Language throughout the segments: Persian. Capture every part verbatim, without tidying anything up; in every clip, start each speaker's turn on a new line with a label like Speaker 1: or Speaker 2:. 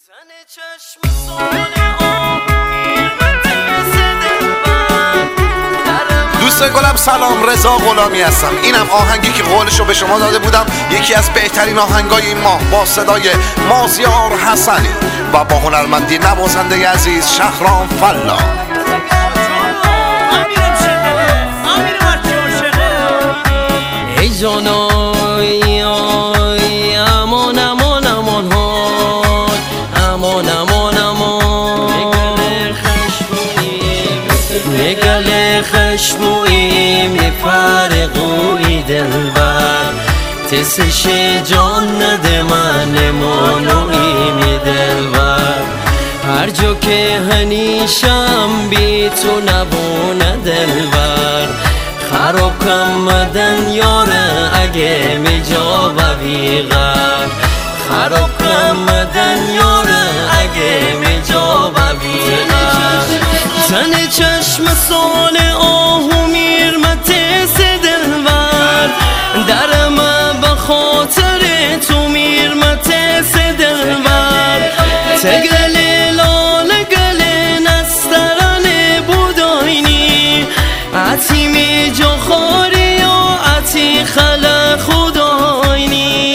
Speaker 1: دوست گلم سلام، رضا غلامی هستم. اینم آهنگی که قولشو به شما داده بودم، یکی از بهترین آهنگای این ماه با صدای مازیار حسنی و با هنرمندی نوازنده عزیز شهرام فلا.
Speaker 2: ای جانای آی امان امان امان های امان امان امان نگل خشبویی میفرقوی دلبر تسش جان نده من مانوی می دلبر هر جا که هنیشم بی تو نبونه دلبر خراب کم مدن یاره اگه می جا و بیغر خراب کم مدن یاره اگه می جا و بیغر تن چشم سال آهو میرمت سی دلبر درم به خاطر تو میرمت سی دلبر تگل لال گل نسترن بوداینی عتی می جا خاری یا عتی خل خداینی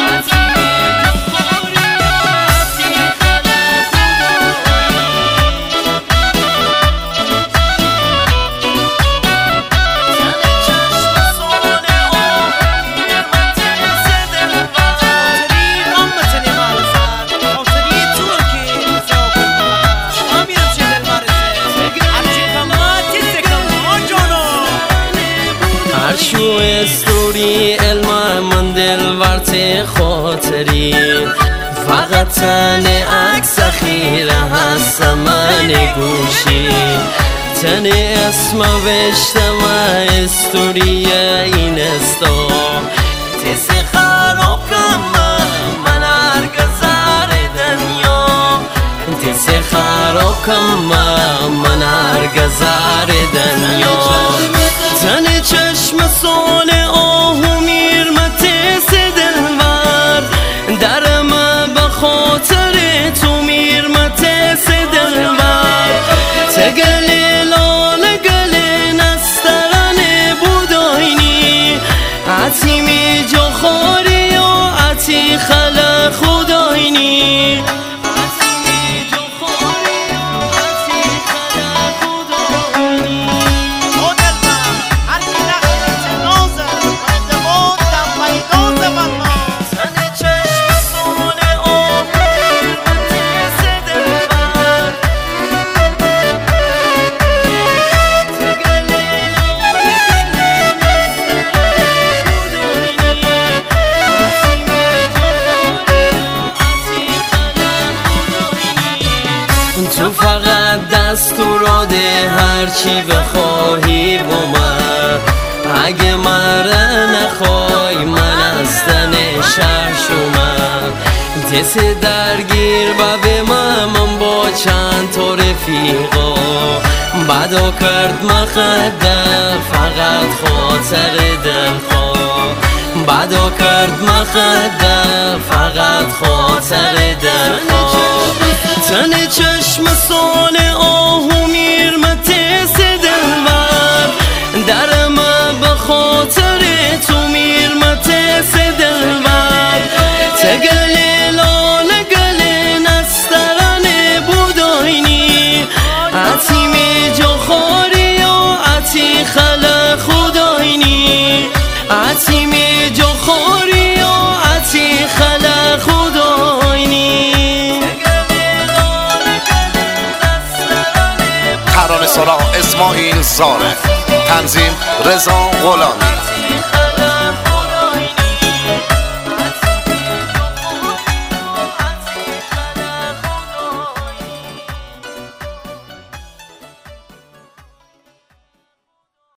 Speaker 2: شو استوری علم من دل ورت خاطری فقط تن عکس خیره هست من گوشی تن اسم وشتم استوری این استا تس خراب کم من هرگزار دنیا تس خراب کم من هرگزار دنیا تن چشم سال آهو میرمت سی دلبر درم به خاطر تو میرمت سی دلبر تگل لال گل نسترن بوداینی عتی می جا خاری یا عتی خل خداینی تو فقط دستوراده هرچی بخواهی با من اگه مره نخوای من از دن شهر شومن دست درگیر و به من من با چند تا رفیقا بدا کرد مخدر فقط خاطر دلخواه بدا کرد مخدر فقط خاطر دلخواه تن چشم سال آهو میرمت سی دلبر درم به خاطر تو میرمت سی دلبر تگل لال گل نسترن بوداینی عتی می جا خاری یا عتی خل خداینی عتی می جا خاری یا عتی خل خداینی
Speaker 1: ترانه سرا اسماعیل زاره، تنظیم رضا غلامی.